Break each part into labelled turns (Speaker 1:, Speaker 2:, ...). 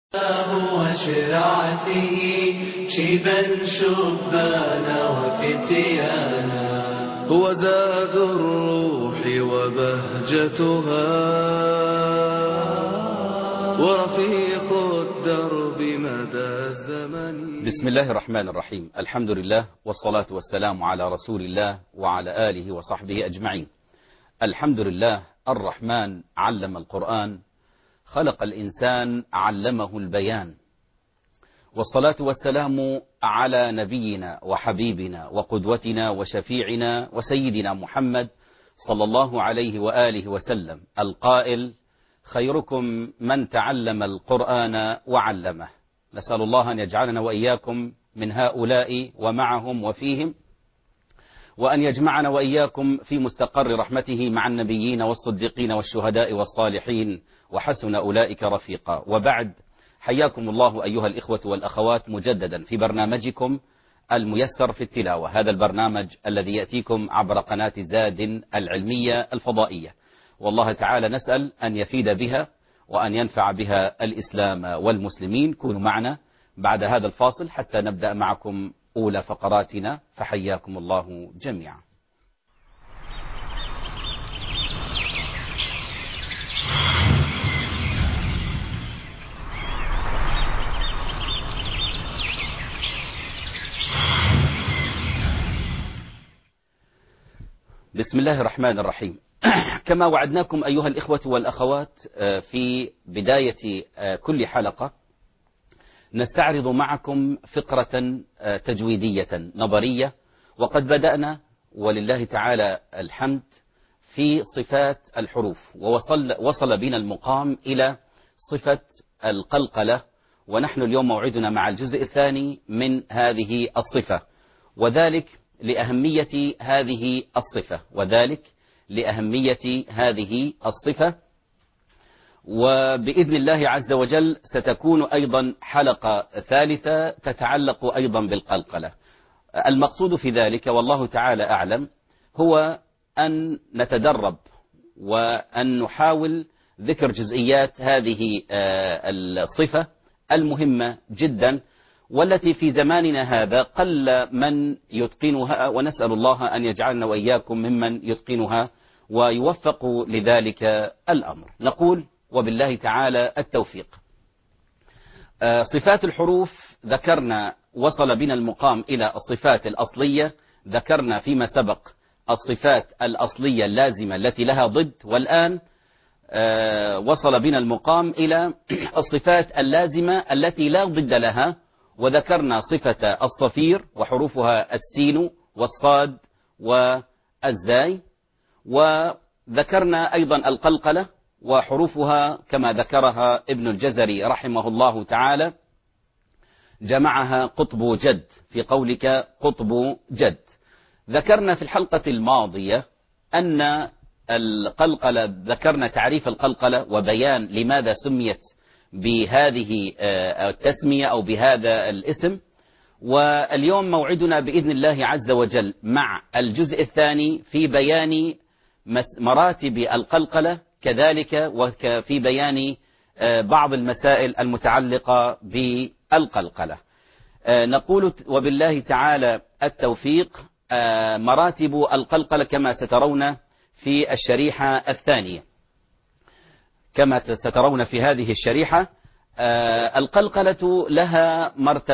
Speaker 1: وشرعته شيبا شبانا وفتيانا، هو زاد الروح وبهجتها ورفيق الدرب مدى الزمن.
Speaker 2: بسم الله الرحمن الرحيم. الحمد لله والصلاة والسلام على رسول الله وعلى آله وصحبه أجمعين. الحمد لله الرحمن علم القرآن، خلق الإنسان علمه البيان، والصلاة والسلام على نبينا وحبيبنا وقدوتنا وشفيعنا وسيدنا محمد صلى الله عليه وآله وسلم، القائل: خيركم من تعلم القرآن وعلمه. نسأل الله أن يجعلنا وإياكم من هؤلاء ومعهم وفيهم، وأن يجمعنا وإياكم في مستقر رحمته مع النبيين والصديقين والشهداء والصالحين، وحسن أولئك رفيقا. وبعد، حياكم الله أيها الإخوة والأخوات مجددا في برنامجكم الميسر في التلاوة، هذا البرنامج الذي يأتيكم عبر قناة زاد العلمية الفضائية، والله تعالى نسأل أن يفيد بها وأن ينفع بها الإسلام والمسلمين. كونوا معنا بعد هذا الفاصل حتى نبدأ معكم أولى فقراتنا، فحياكم الله جميعا. بسم الله الرحمن الرحيم. كما وعدناكم أيها الإخوة والأخوات في بداية كل حلقة، نستعرض معكم فقرة تجويدية نظرية، وقد بدأنا ولله تعالى الحمد في صفات الحروف، ووصل بنا المقام إلى صفة القلقلة، ونحن اليوم موعدنا مع الجزء الثاني من هذه الصفة، وذلك لأهمية هذه الصفة وبإذن الله عز وجل ستكون أيضا حلقة ثالثة تتعلق أيضا بالقلقلة. المقصود في ذلك والله تعالى أعلم هو أن نتدرب وأن نحاول ذكر جزئيات هذه الصفة المهمة جدا، والتي في زماننا هذا قل من يتقنها، ونسأل الله أن يجعلنا وإياكم ممن يتقنها ويوفق لذلك الأمر. نقول وبالله تعالى التوفيق. صفات الحروف ذكرنا، وصل بنا المقام إلى الصفات الأصلية، ذكرنا فيما سبق الصفات الأصلية اللازمة التي لها ضد، والآن وصل بنا المقام إلى الصفات اللازمة التي لا ضد لها، وذكرنا صفة الصفير وحروفها السين والصاد والزاي، وذكرنا أيضا القلقلة وحروفها كما ذكرها ابن الجزري رحمه الله تعالى، جمعها قطب جد في قولك قطب جد. ذكرنا في الحلقة الماضية أن القلقلة، ذكرنا تعريف القلقلة وبيان لماذا سميت بهذه التسمية أو بهذا الاسم، واليوم موعدنا بإذن الله عز وجل مع الجزء الثاني في بيان مراتب القلقلة، كذلك وفي بيان بعض المسائل المتعلقة بالقلقلة. نقول وبالله تعالى التوفيق. مراتب القلقلة كما سترون في الشريحة الثانية، كما سترون في هذه الشريحة، القلقلة لها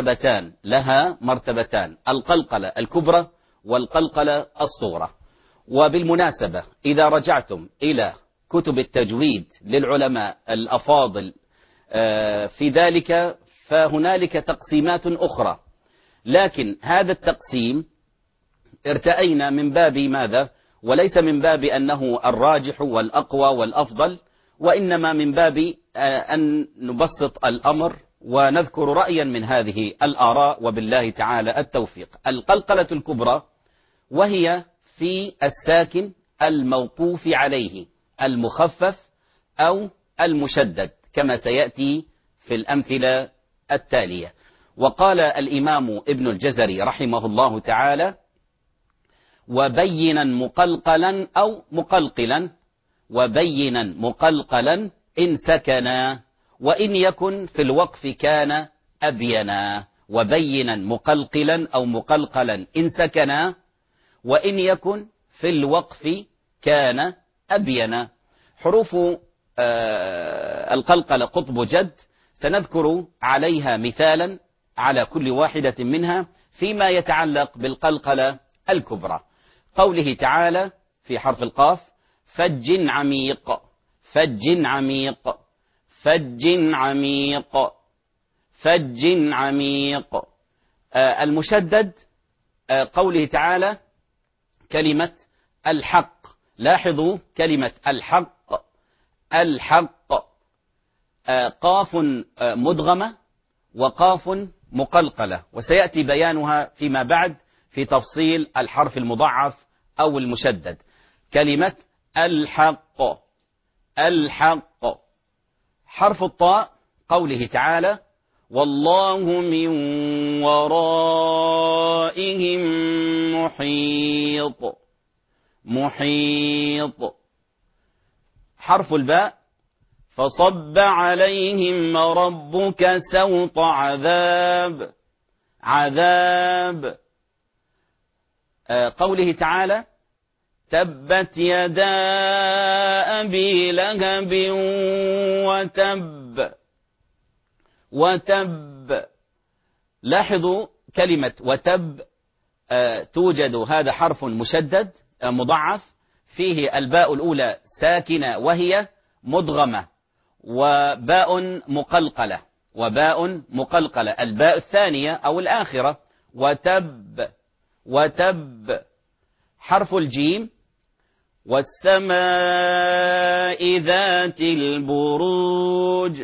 Speaker 2: مرتبتان، القلقلة الكبرى والقلقلة الصغرى. وبالمناسبة إذا رجعتم إلى كتب التجويد للعلماء الأفاضل في ذلك فهنالك تقسيمات أخرى، لكن هذا التقسيم ارتأينا من باب ماذا؟ وليس من باب أنه الراجح والأقوى والأفضل، وإنما من باب أن نبسط الأمر ونذكر رأيا من هذه الآراء، وبالله تعالى التوفيق. القلقلة الكبرى وهي في الساكن الموقوف عليه المخفف أو المشدد، كما سيأتي في الأمثلة التالية. وقال الإمام ابن الجزري رحمه الله تعالى: وبينا مقلقلا أو مقلقلا، وبينا مقلقلا إن سكنا، وإن يكن في الوقف كان أبينا، وبينا مقلقلا أو مقلقلا إن سكنا، وإن يكن في الوقف كان أبينا. حروف القلقلة قطب جد سنذكر عليها مثالا على كل واحدة منها فيما يتعلق بالقلقلة الكبرى. قوله تعالى في حرف القاف: فج عميق، فج عميق، فج عميق، فج عميق. المشدد قوله تعالى كلمة الحق. لاحظوا كلمة الحق، الحق، قاف مدغمة وقاف مقلقلة، وسيأتي بيانها فيما بعد في تفصيل الحرف المضاعف أو المشدد. كلمة الحق، الحق. حرف الطاء قوله تعالى: والله من ورائهم محيط، محيط. حرف الباء: فصب عليهم ربك سوط عذاب، عذاب. قوله تعالى: تبت يدا أبي لهب وتب، وتب. لاحظوا كلمة وتب توجد، هذا حرف مشدد مضاعف فيه الباء الأولى ساكنة وهي مدغمة، وباء مقلقلة، وباء مقلقلة. الباء الثانية أو الآخرة وتب، وتب. حرف الجيم: والسماء ذات البروج،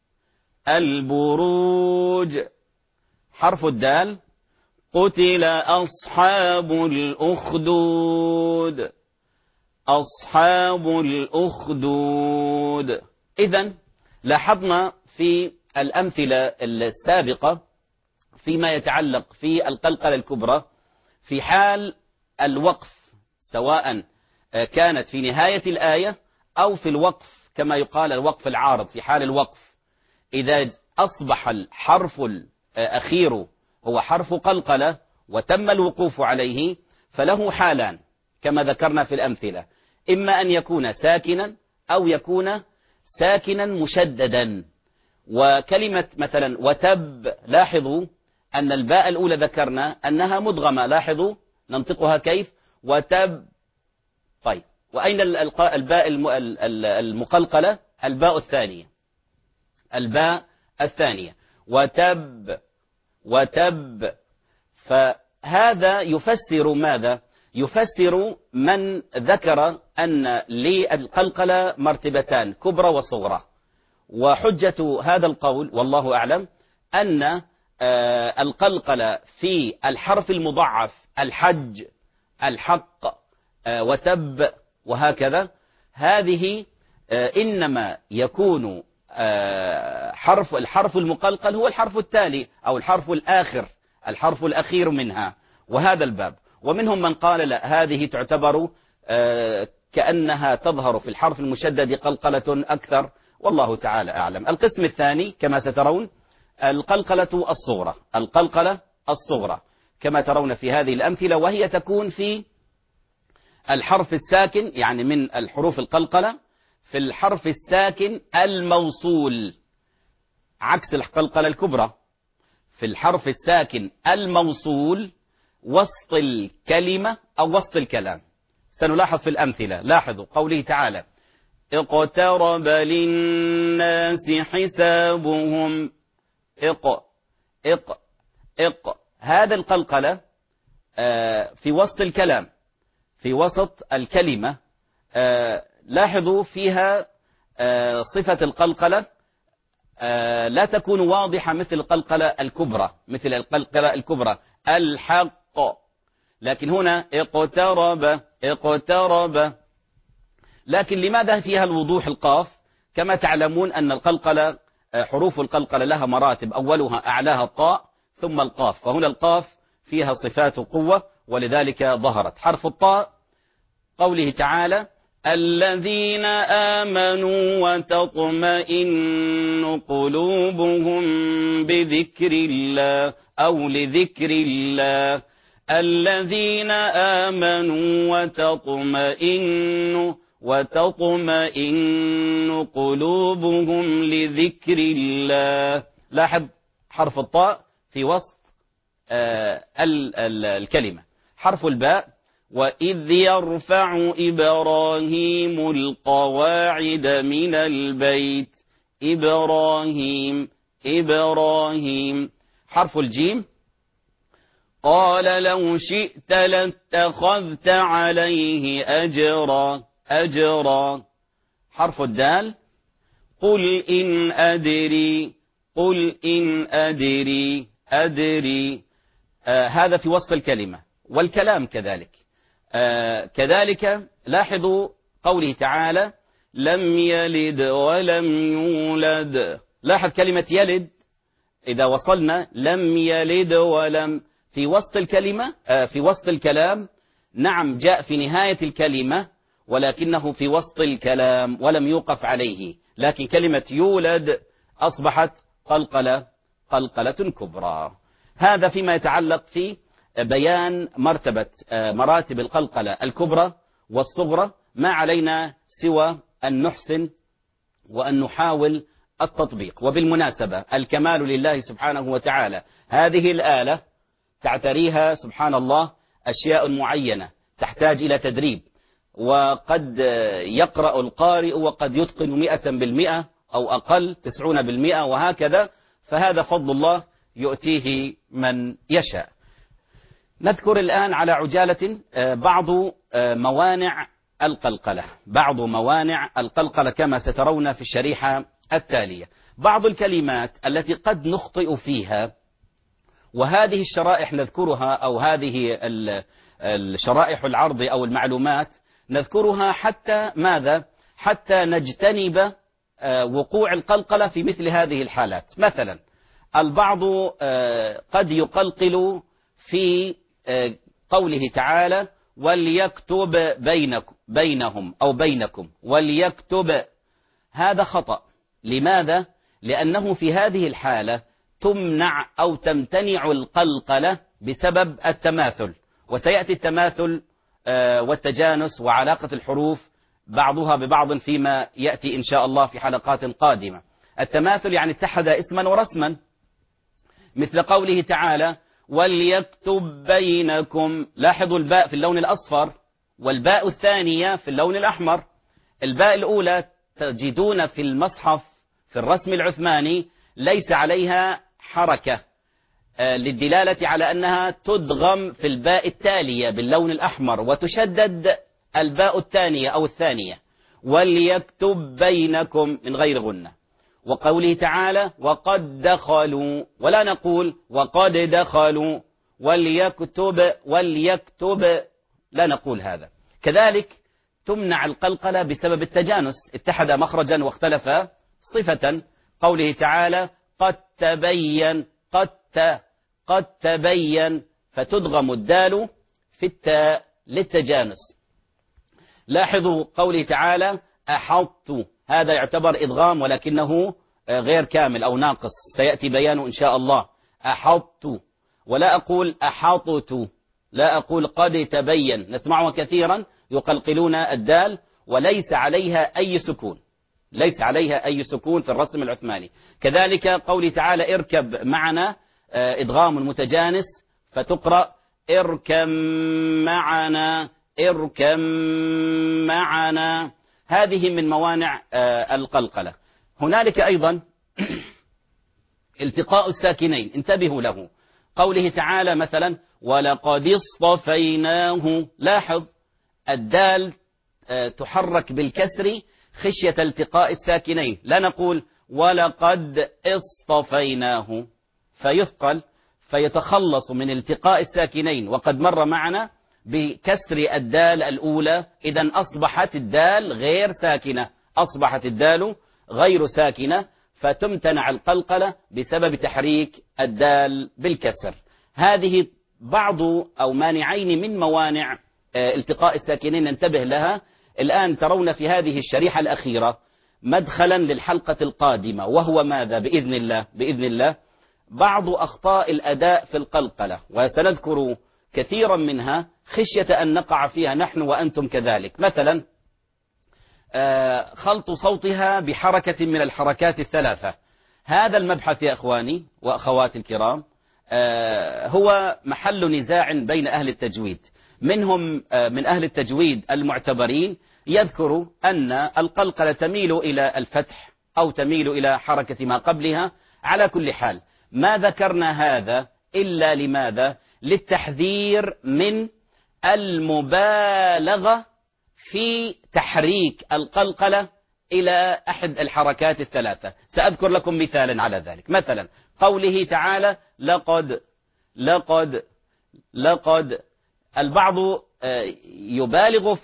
Speaker 2: البروج. حرف الدال: قتل أصحاب الأخدود، أصحاب الأخدود. إذن لاحظنا في الأمثلة السابقة فيما يتعلق في القلقلة الكبرى في حال الوقف، سواء كانت في نهاية الآية أو في الوقف كما يقال الوقف العارض. في حال الوقف إذا أصبح الحرف الأخير هو حرف قلقلة وتم الوقوف عليه فله حالان كما ذكرنا في الأمثلة: إما أن يكون ساكنا أو يكون ساكنا مشددا. وكلمة مثلا وتب، لاحظوا أن الباء الأولى ذكرنا أنها مدغمة، لاحظوا ننطقها كيف: وتب. طيب، وأين الباء المقلقلة؟ الباء الثانية، الباء الثانية، وتب، وتب. فهذا يفسر ماذا؟ يفسر من ذكر أن للقلقلة مرتبتان، كبرى وصغرى. وحجة هذا القول والله أعلم أن القلقلة في الحرف المضاعف الحج، الحق، وتب، وهكذا، هذه إنما يكون الحرف المقلقل هو الحرف التالي أو الحرف الآخر، الحرف الأخير منها، وهذا الباب. ومنهم من قال لا، هذه تعتبر كأنها تظهر في الحرف المشدد قلقلة أكثر، والله تعالى أعلم. القسم الثاني كما سترون القلقلة الصغرى، القلقلة الصغرى كما ترون في هذه الأمثلة، وهي تكون في الحرف الساكن، يعني من الحروف القلقلة في الحرف الساكن الموصول، عكس القلقلة الكبرى. في الحرف الساكن الموصول وسط الكلمة أو وسط الكلام. سنلاحظ في الأمثلة، لاحظوا قوله تعالى: اقترب للناس حسابهم، هذا القلقلة في وسط الكلام، في وسط الكلمة. لاحظوا فيها صفة القلقلة لا تكون واضحة مثل القلقلة الكبرى، مثل القلقلة الكبرى الحق. لكن هنا اقترب، اقترب. لكن لماذا فيها الوضوح القاف؟ كما تعلمون أن القلقلة حروف القلقلة لها مراتب، أولها أعلاها الطاء ثم القاف، فهنا القاف فيها صفات قوة ولذلك ظهرت. حرف الطاء قوله تعالى: الذين آمنوا وتطمئن قلوبهم بذكر الله أو لذكر الله. الذين آمنوا وتطمئن قلوبهم لذكر الله. لاحظ حرف الطاء في وسط الكلمة. حرف الباء: وإذ يرفع إبراهيم القواعد من البيت. إبراهيم. حرف الجيم: قال لو شئت لاتخذت عليه أجرا. حرف الدال: قل إن أدري. هذا في وسط الكلمة. والكلام كذلك. كذلك لاحظوا قوله تعالى: لم يلد ولم يولد. لاحظ كلمة يلد إذا وصلنا لم يلد ولم في وسط الكلمة، في وسط الكلام. نعم جاء في نهاية الكلمة ولكنه في وسط الكلام ولم يوقف عليه. لكن كلمة يولد أصبحت قلقلة كبرى. هذا فيما يتعلق في بيان مراتب القلقلة الكبرى والصغرى. ما علينا سوى أن نحسن وأن نحاول التطبيق. وبالمناسبة الكمال لله سبحانه وتعالى. هذه الآلة تعتريها سبحان الله أشياء معينة تحتاج إلى تدريب، وقد يقرأ القارئ وقد يتقن 100% أو أقل 90% وهكذا. فهذا فضل الله يؤتيه من يشاء. نذكر الآن على عجالة بعض موانع القلقلة كما سترون في الشريحة التالية. بعض الكلمات التي قد نخطئ فيها، وهذه الشرائح نذكرها، أو هذه الشرائح العرض أو المعلومات نذكرها حتى ماذا؟ حتى نجتنب وقوع القلقلة في مثل هذه الحالات. مثلا البعض قد يقلقل في قوله تعالى: وليكتب بينهم أو بينكم. وليكتب، هذا خطأ. لماذا؟ لأنه في هذه الحالة تمنع أو تمتنع القلقلة بسبب التماثل. وسيأتي التماثل والتجانس وعلاقة الحروف بعضها ببعض فيما يأتي إن شاء الله في حلقات قادمة. التماثل يعني اتحد اسما ورسما، مثل قوله تعالى: وليكتب بينكم. لاحظوا الباء في اللون الأصفر والباء الثانية في اللون الأحمر. الباء الأولى تجدون في المصحف في الرسم العثماني ليس عليها حركة للدلالة على أنها تدغم في الباء التالية باللون الأحمر، وتشدد الباء الثانية أو الثانية. وليكتب بينكم من غير غنة. وقوله تعالى: وقد دخلوا، ولا نقول وقد دخلوا. وليكتب لا نقول هذا. كذلك تمنع القلقلة بسبب التجانس، اتحد مخرجا واختلف صفة. قوله تعالى: قد تبين. قد تبين، فتدغم الدال في التاء للتجانس. لاحظوا قوله تعالى: أحط، هذا يعتبر إدغام ولكنه غير كامل أو ناقص، سيأتي بيانه إن شاء الله. أحط، ولا أقول أحطت، لا أقول قد تبين. نسمعها كثيرا يقلقلون الدال وليس عليها أي سكون، ليس عليها أي سكون في الرسم العثماني. كذلك قوله تعالى: اركب معنا، إدغام متجانس، فتقرأ اركب معنا. اركب معنا. هذه من موانع القلقلة. هنالك أيضا التقاء الساكنين، انتبهوا له. قوله تعالى مثلا: ولقد اصطفيناه. لاحظ الدال تحرك بالكسر خشية التقاء الساكنين. لا نقول ولقد اصطفيناه فيثقل، فيتخلص من التقاء الساكنين. وقد مر معنا بكسر الدال الأولى، إذن أصبحت الدال غير ساكنة، أصبحت الدال غير ساكنة، فتمتنع القلقلة بسبب تحريك الدال بالكسر. هذه بعض أو مانعين من موانع التقاء الساكنين، ننتبه لها الآن ترون في هذه الشريحة الأخيرة مدخلا للحلقة القادمة، وهو ماذا؟ بإذن الله بعض أخطاء الأداء في القلقلة، وسنذكر كثيرا منها خشية أن نقع فيها نحن وأنتم كذلك. مثلا خلط صوتها بحركة من الحركات الثلاثة. هذا المبحث يا أخواني وأخواتي الكرام هو محل نزاع بين أهل التجويد. منهم من أهل التجويد المعتبرين يذكر أن القلقلة تميل إلى الفتح أو تميل إلى حركة ما قبلها. على كل حال ما ذكرنا هذا إلا لماذا؟ للتحذير من المبالغة في تحريك القلقلة إلى أحد الحركات الثلاثة. سأذكر لكم مثالا على ذلك. مثلا قوله تعالى لقد البعض يبالغ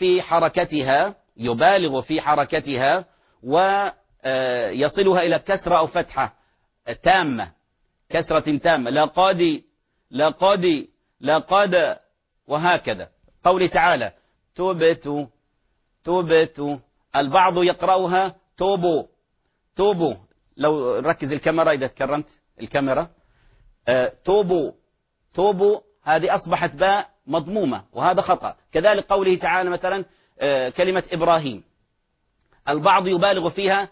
Speaker 2: في حركتها ويصلها إلى كسرة أو فتحة تامة، كسرة تامة، لقد وهكذا. قوله تعالى توبت البعض يقرأها توبو. لو ركز الكاميرا إذا تكرمت الكاميرا، توبو هذه أصبحت باء مضمومة وهذا خطأ. كذلك قوله تعالى مثلا كلمة إبراهيم، البعض يبالغ فيها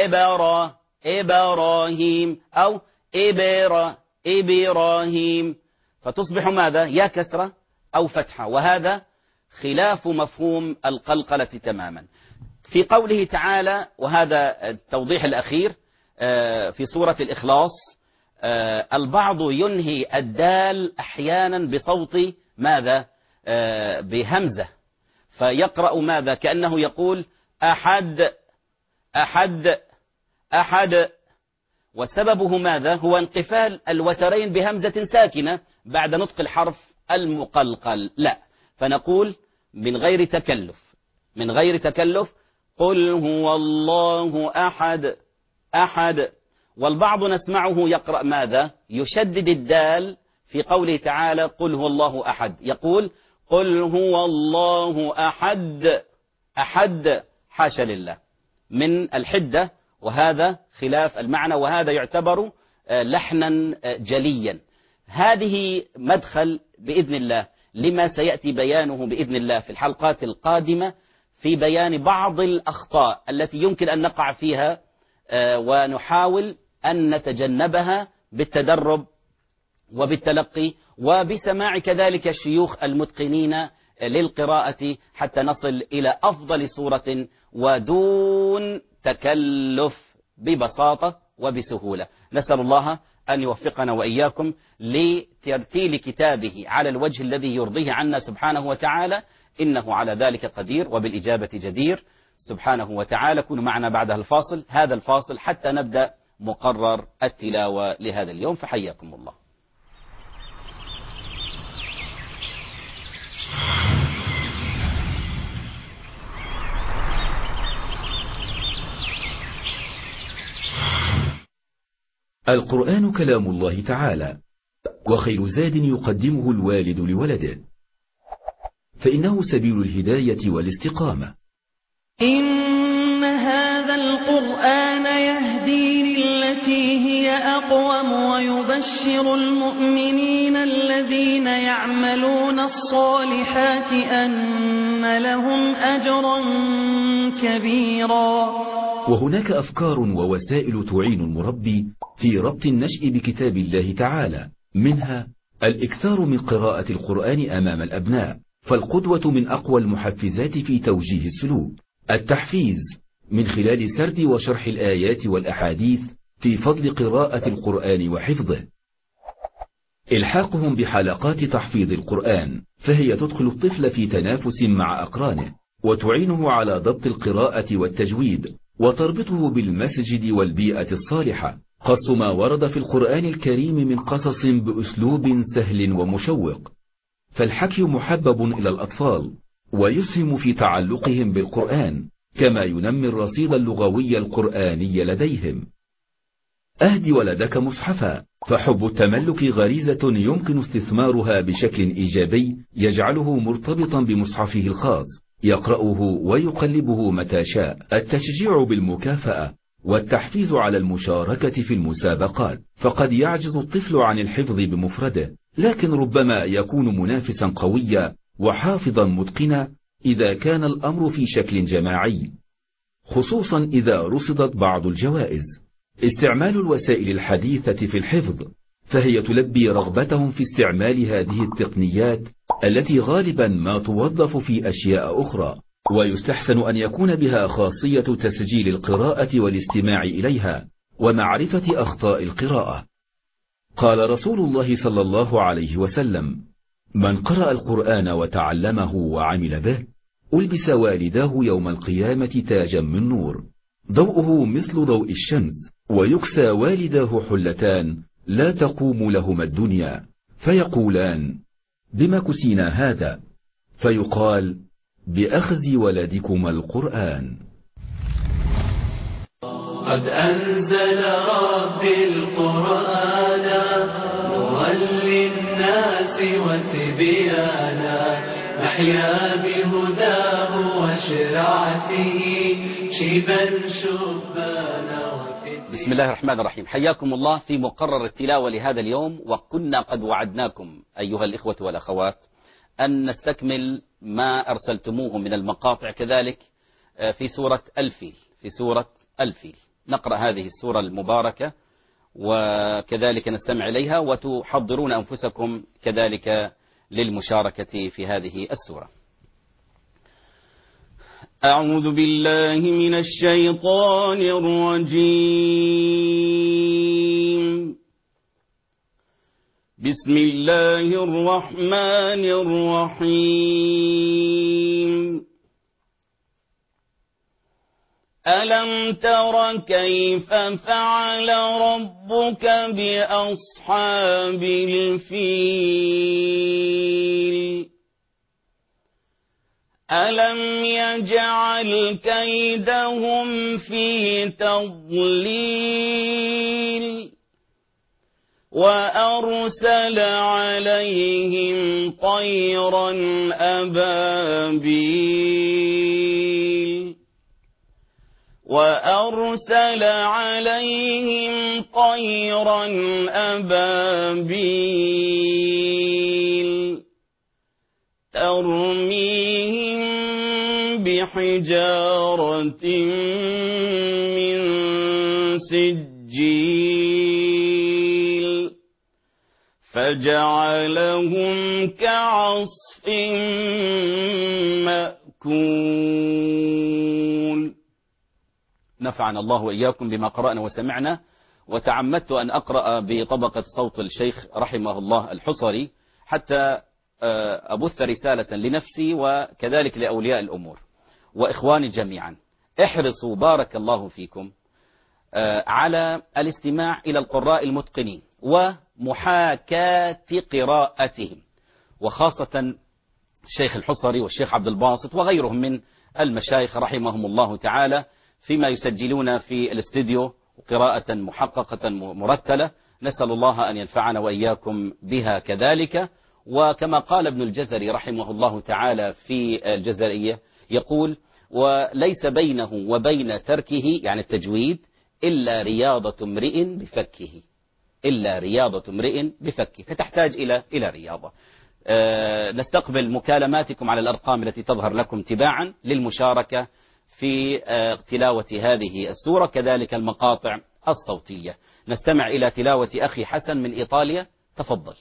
Speaker 2: إبراهيم أو إبراهيم، فتصبح ماذا؟ يا كسرة أو فتحة، وهذا خلاف مفهوم القلقلة تماما. في قوله تعالى، وهذا التوضيح الأخير في سورة الإخلاص، البعض ينهي الدال أحيانا بصوت ماذا؟ بهمزة، فيقرأ ماذا؟ كأنه يقول أحد، وسببه ماذا؟ هو انقفال الوترين بهمزة ساكنة بعد نطق الحرف المقلقل. لا، فنقول من غير تكلف قل هو الله أحد. والبعض نسمعه يقرأ ماذا؟ يشدد الدال في قوله تعالى قل هو الله أحد، يقول قل هو الله أحد، حاشا لله من الحدة، وهذا خلاف المعنى، وهذا يعتبر لحنا جليا. هذه مدخل بإذن الله لما سيأتي بيانه بإذن الله في الحلقات القادمة في بيان بعض الأخطاء التي يمكن أن نقع فيها، ونحاول أن نتجنبها بالتدرب وبالتلقي وبسماع كذلك الشيوخ المتقنين للقراءة حتى نصل إلى أفضل صورة ودون تكلف، ببساطة وبسهولة. نسأل الله أن يوفقنا وإياكم لترتيل كتابه على الوجه الذي يرضيه عنا سبحانه وتعالى، إنه على ذلك قدير وبالإجابة جدير سبحانه وتعالى. كونوا معنا بعد هذا الفاصل حتى نبدأ مقرر التلاوة لهذا اليوم، فحياكم الله.
Speaker 3: القرآن كلام الله تعالى، وخير زاد يقدمه الوالد لولده، فإنه سبيل الهداية والاستقامة.
Speaker 1: إن هذا القرآن يهدي للتي هي أقوم ويبشر المؤمنين الذين يعملون الصالحات أن لهم أجرا كبيرا.
Speaker 3: وهناك أفكار ووسائل تعين المربي في ربط النشء بكتاب الله تعالى، منها الإكثار من قراءة القرآن أمام الأبناء، فالقدوة من أقوى المحفزات في توجيه السلوك. التحفيز من خلال سرد وشرح الآيات والأحاديث في فضل قراءة القرآن وحفظه. إلحاقهم بحلقات تحفيظ القرآن، فهي تدخل الطفل في تنافس مع أقرانه، وتعينه على ضبط القراءة والتجويد، وتربطه بالمسجد والبيئة الصالحة. قص ما ورد في القرآن الكريم من قصص بأسلوب سهل ومشوق، فالحكي محبب إلى الأطفال ويسهم في تعلقهم بالقرآن، كما ينمي الرصيد اللغوي القرآني لديهم. أهدي ولدك مصحفا، فحب التملك غريزة يمكن استثمارها بشكل إيجابي يجعله مرتبطا بمصحفه الخاص، يقرأه ويقلبه متى شاء. التشجيع بالمكافأة والتحفيز على المشاركة في المسابقات، فقد يعجز الطفل عن الحفظ بمفرده، لكن ربما يكون منافسا قويا وحافظا متقنا إذا كان الأمر في شكل جماعي، خصوصا إذا رصدت بعض الجوائز. استعمال الوسائل الحديثة في الحفظ، فهي تلبي رغبتهم في استعمال هذه التقنيات التي غالبا ما توظف في أشياء أخرى، ويستحسن أن يكون بها خاصية تسجيل القراءة والاستماع إليها ومعرفة أخطاء القراءة. قال رسول الله صلى الله عليه وسلم: من قرأ القرآن وتعلمه وعمل به ألبس والداه يوم القيامة تاجا من نور ضوءه مثل ضوء الشمس، ويكسى والداه حلتان لا تقوم لهما الدنيا، فيقولان: بما كسينا هذا؟ فيقال: بأخذ ولدكما القرآن.
Speaker 4: قد أنزل ربي القرآن نورا للناس وتبيانا، نحيا بهداه وشرعته شيبا شبانا.
Speaker 2: بسم الله الرحمن الرحيم. حياكم الله في مقرر التلاوة لهذا اليوم، وكنا قد وعدناكم أيها الإخوة والأخوات أن نستكمل ما أرسلتموه من المقاطع كذلك في سورة الفيل. نقرأ هذه السورة المباركة وكذلك نستمع إليها، وتحضرون أنفسكم كذلك للمشاركة في هذه السورة. أعوذ بالله من الشيطان الرجيم. بسم الله الرحمن الرحيم. ألم تر كيف فعل ربك بأصحاب الفيل؟ ألم يجعل كيدهم في تضليل وأرسل عليهم طيرا أبابيل ترميهم بحجارة من سجيل فجعلهم كعصف مأكول. نفعنا الله وإياكم بما قرأنا وسمعنا. وتعمدت أن أقرأ بطبقة صوت الشيخ رحمه الله الحصري حتى أبث رسالة لنفسي وكذلك لأولياء الأمور وإخواني جميعا. احرصوا بارك الله فيكم على الاستماع إلى القراء المتقنين ومحاكاة قراءتهم، وخاصة الشيخ الحصري والشيخ عبد الباسط وغيرهم من المشايخ رحمهم الله تعالى فيما يسجلون في الاستوديو قراءة محققة مرتلة. نسأل الله أن ينفعنا وإياكم بها كذلك. وكما قال ابن الجزري رحمه الله تعالى في الجزرية يقول: وليس بينه وبين تركه يعني التجويد إلا رياضة امرئ بفكه، فتحتاج إلى رياضة. نستقبل مكالماتكم على الأرقام التي تظهر لكم تباعا للمشاركة في تلاوة هذه السورة، كذلك المقاطع الصوتية. نستمع إلى تلاوة أخي حسن من إيطاليا. تفضل.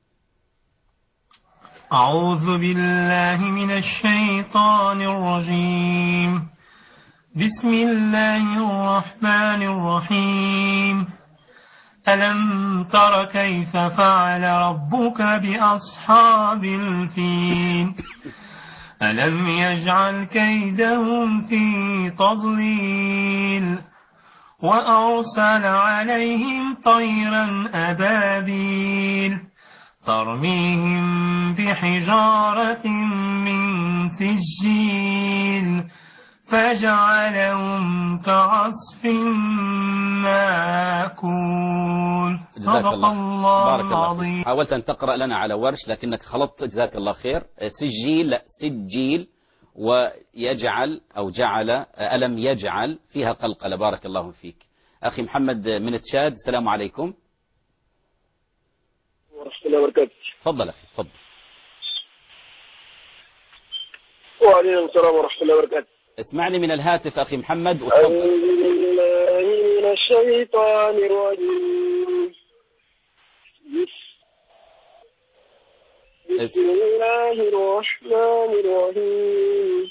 Speaker 5: أعوذ بالله من الشيطان الرجيم. بسم الله الرحمن الرحيم. ألم تر كيف فعل ربك بأصحاب الفيل؟ ألم يجعل كيدهم في تضليل وأرسل عليهم طيرا أبابيل ترميهم بحجارة من سجيل فجعلهم كعصف مأكول. صدق الله العظيم.
Speaker 2: حاولت أن تقرأ لنا على ورش لكنك خلطت، جزاك الله خير. سجيل لا سجيل، ويجعل أو جعل ألم يجعل فيها قلقلة. بارك الله فيك. أخي محمد من تشاد، السلام عليكم
Speaker 6: ورحمة الله وبركاته.
Speaker 2: تفضل أخي تفضل.
Speaker 6: وعليكم السلام ورحمة الله وبركاته.
Speaker 2: اسمعني من الهاتف أخي محمد
Speaker 6: أعوذ
Speaker 2: وتفضل.
Speaker 6: بالله من الشيطان الرجيم. بسم الله الرحمن الرحيم.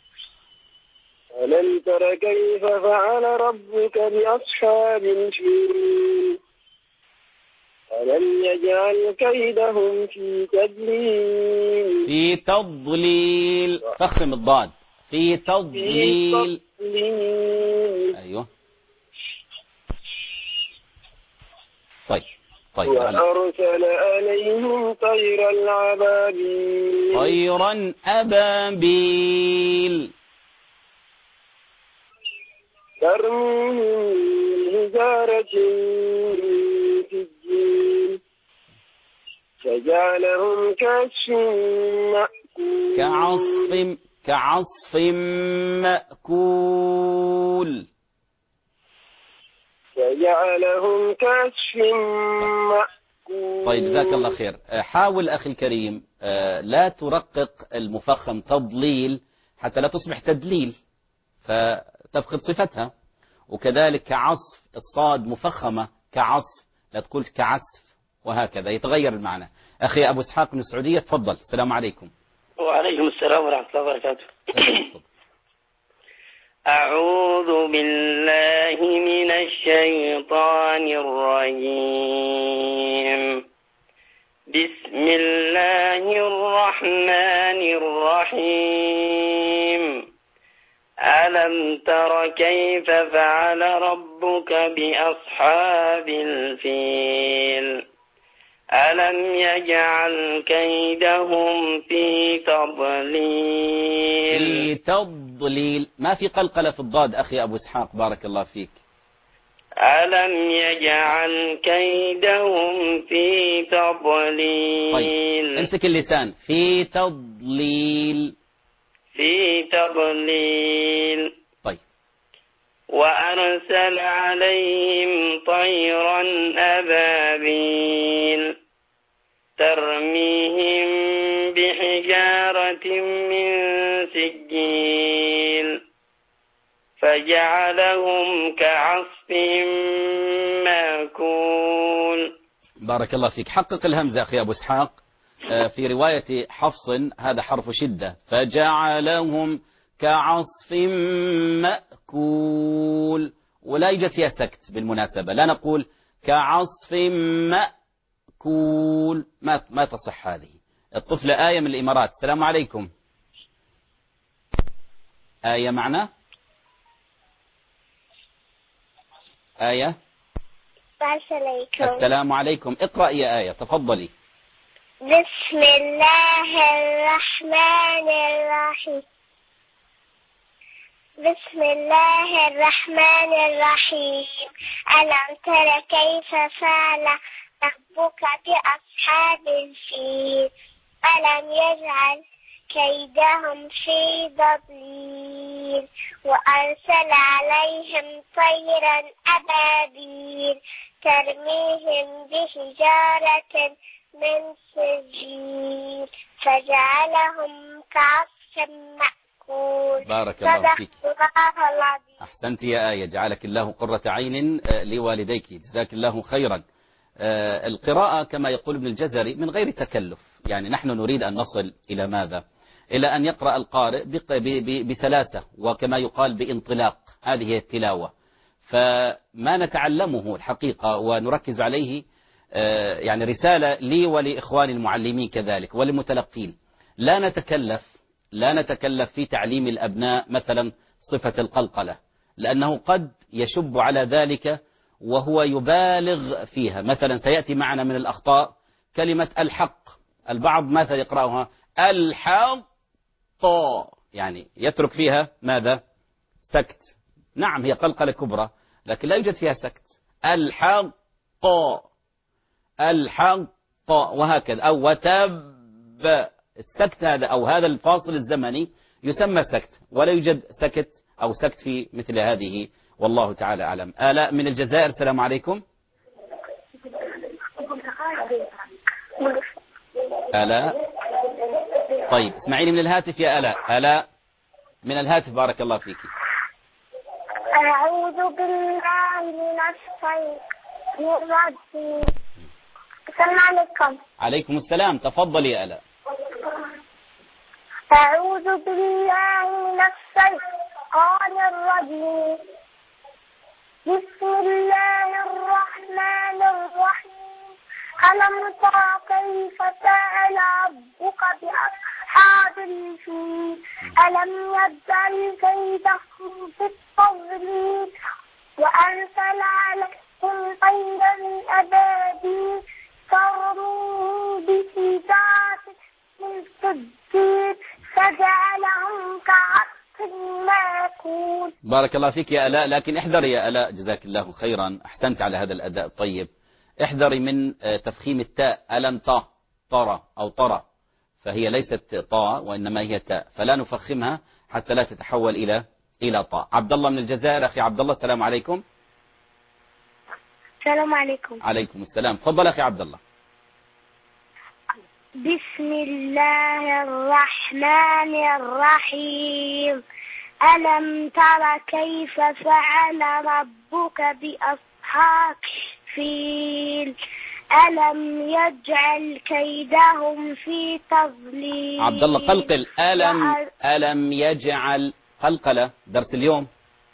Speaker 6: ألم تر كيف فعل ربك بأصحاب الفيل؟ ألم يجعل كيدهم في تضليل.
Speaker 2: في تضليل، فخم الضاد، في تضليل. أيوه طيب
Speaker 6: وأرسل عليهم طيرا أبابيل.
Speaker 2: طيرا أبابيل
Speaker 6: ترميهم بحجارة من سجيل فجعلهم كعصف مأكول.
Speaker 2: كعصف مأكول.
Speaker 6: فجعلهم كعصف مأكول.
Speaker 2: طيب جزاك الله خير. حاول أخي الكريم لا ترقق المفخم تضليل حتى لا تصبح تدليل فتفقد صفتها. وكذلك كعصف، الصاد مفخمة كعصف، لا تقول كعسف، وهكذا يتغير المعنى. أخي أبو إسحاق من السعودية تفضل. السلام عليكم.
Speaker 7: وعليكم السلام ورحمة الله وبركاته. أعوذ بالله من الشيطان الرجيم. بسم الله الرحمن الرحيم. ألم تر كيف فعل ربك بأصحاب الفيل؟ ألم يجعل كيدهم في تضليل.
Speaker 2: في تضليل، ما في قلقلة في الضاد أخي أبو إسحاق، بارك الله فيك.
Speaker 7: ألم يجعل كيدهم في تضليل.
Speaker 2: طيب امسك اللسان. في تضليل.
Speaker 7: في تضليل.
Speaker 2: طيب.
Speaker 7: وأرسل عليهم طيرا أبابيل ترميهم بحجارة من سجيل فجعلهم كعصف مأكول.
Speaker 2: بارك الله فيك. حقق الهمزة أخي أبو إسحاق. في رواية حفص هذا حرف شدة، فجعلهم كعصف مأكول، ولا يوجد فيها سكت بالمناسبة، لا نقول كعصف مأكول، ما تصح هذه. الطفلة آية من الإمارات، السلام عليكم. آية معنا؟ آية. السلام عليكم. اقرأ يا آية تفضلي.
Speaker 8: بسم الله الرحمن الرحيم. بسم الله الرحمن الرحيم. ألم تر كيف فعل ربك بأصحاب الفيل؟ ألم يجعل كيدهم في تضليل وأرسل عليهم طيرا أبابيل ترميهم بحجارة من سجيل فجعلهم كعصف مأكول.
Speaker 2: بارك الله فيك.
Speaker 8: الله العظيم.
Speaker 2: أحسنت يا آية، جعلك الله قرة عين لوالديك، جزاك الله خيرا. القراءة كما يقول ابن الجزري من غير تكلف، يعني نحن نريد أن نصل إلى ماذا؟ إلى أن يقرأ القارئ بسلاسة، وكما يقال بانطلاق. هذه هي التلاوة. فما نتعلمه الحقيقة ونركز عليه يعني رسالة لي ولإخواني المعلمين كذلك وللمتلقين. لا نتكلف في تعليم الأبناء مثلا صفة القلقلة، لأنه قد يشب على ذلك وهو يبالغ فيها. مثلا سيأتي معنا من الأخطاء كلمة الحق، البعض ماذا يقرأها؟ الحق، يعني يترك فيها ماذا؟ سكت. نعم هي قلقلة كبرى لكن لا يوجد فيها سكت. الحق، الحق، وهكذا. أو وتب، السكت هذا أو هذا الفاصل الزمني يسمى سكت، ولا يوجد سكت أو سكت في مثل هذه، والله تعالى أعلم. آلاء من الجزائر، السلام عليكم. آلاء، طيب اسمعيني من الهاتف يا آلاء. آلاء من الهاتف، بارك الله فيك.
Speaker 8: أعوذ بالله من الشيطان الرجيم. السلام عليكم.
Speaker 2: عليكم السلام، تفضل يا آلاء.
Speaker 8: أعوذ بالله من الشيطان الرجيم. بسم الله الرحمن الرحيم. ألم تر كيف فعل ربك بأصحاب الفيل؟ ألم يجعل كيدهم في التضليل وأرسل عليهم طيرا أبابيل ترميهم بحجارة من سجيل فجعلهم كعصف مأكول.
Speaker 2: بارك الله فيك يا آلاء، لكن احذري يا آلاء، جزاك الله خيرا، أحسنت على هذا الأداء الطيب. احذري من تفخيم التاء. ألم ترى أو ترى، فهي ليست طاء وإنما هي تاء، فلا نفخمها حتى لا تتحول إلى طاء. عبد الله من الجزائر، أخي عبد الله، السلام عليكم.
Speaker 8: السلام عليكم.
Speaker 2: عليكم السلام، تفضل أخي عبد الله.
Speaker 8: بسم الله الرحمن الرحيم. ألم تر كيف فعل ربك بأصحاب الفيل؟ ألم يجعل كيدهم في تضليل.
Speaker 2: عبد الله قلقل. ألم يجعل، قلقلة درس اليوم.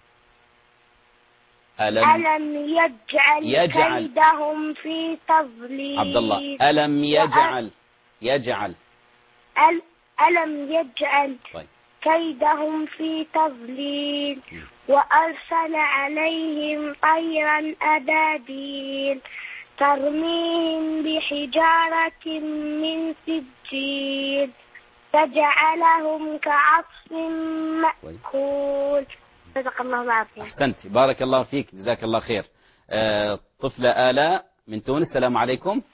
Speaker 8: ألم يجعل كيدهم في تضليل.
Speaker 2: عبد الله، ألم يجعل
Speaker 8: ألم يجعل
Speaker 2: طيب.
Speaker 8: كيدهم في تضليل وأرسل عليهم طيرا أبابيل ترميهم بحجارة من سجيل فجعلهم كعصف مأكول. صدق الله العظيم.
Speaker 2: أحسنت، بارك الله فيك، جزاك الله خير. طفلة آلاء من تونس، السلام عليكم.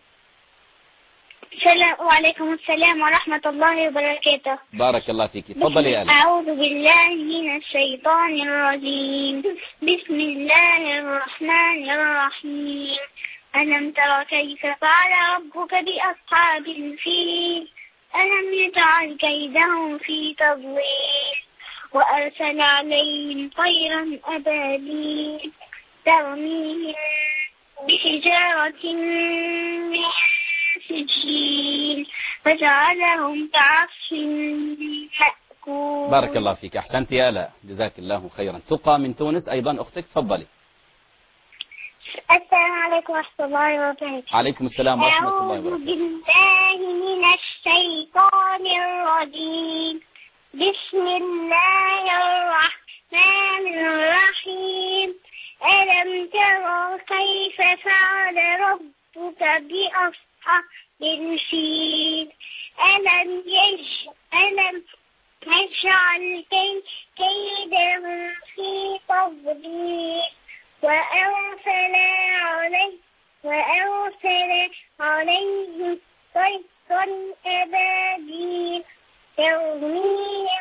Speaker 8: وعليكم السلام ورحمة الله وبركاته.
Speaker 2: بارك الله فيك، تفضل يا آلاء.
Speaker 8: أعوذ بالله من الشيطان الرجيم. بسم الله الرحمن الرحيم. ألم تر كيف فعل ربك بأصحاب الفيل؟ ألم يجعل كيدهم في تضليل وأرسل عليهم طيرا أبابيل ترميهم بحجارة من سجيل فجعلهم كعصف مأكول.
Speaker 2: بارك الله فيك، أحسنت يا آلاء، جزاك الله خيرا. تقى من تونس أيضا أختك، تفضلي.
Speaker 8: السلام عليكم ورحمة الله وبركاته.
Speaker 2: عليكم السلام ورحمة الله
Speaker 8: أعوذ
Speaker 2: وبركاته.
Speaker 8: بالله من الشيطان الرجيم. بسم الله الرحمن الرحيم. ألم تر كيف فعل ربك بأصحاب الفيل؟ ألم يجعل كيدهم في تضليل وأرسل عليهم طيرا أبابيل ترميهم